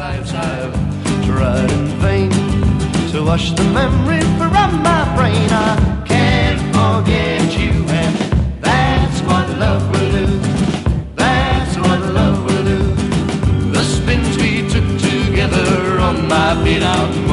times I've tried in vain to wash the memory from my brain. I can't forget you, and that's what love will do. That's what love will do. The spins we took together on my beat out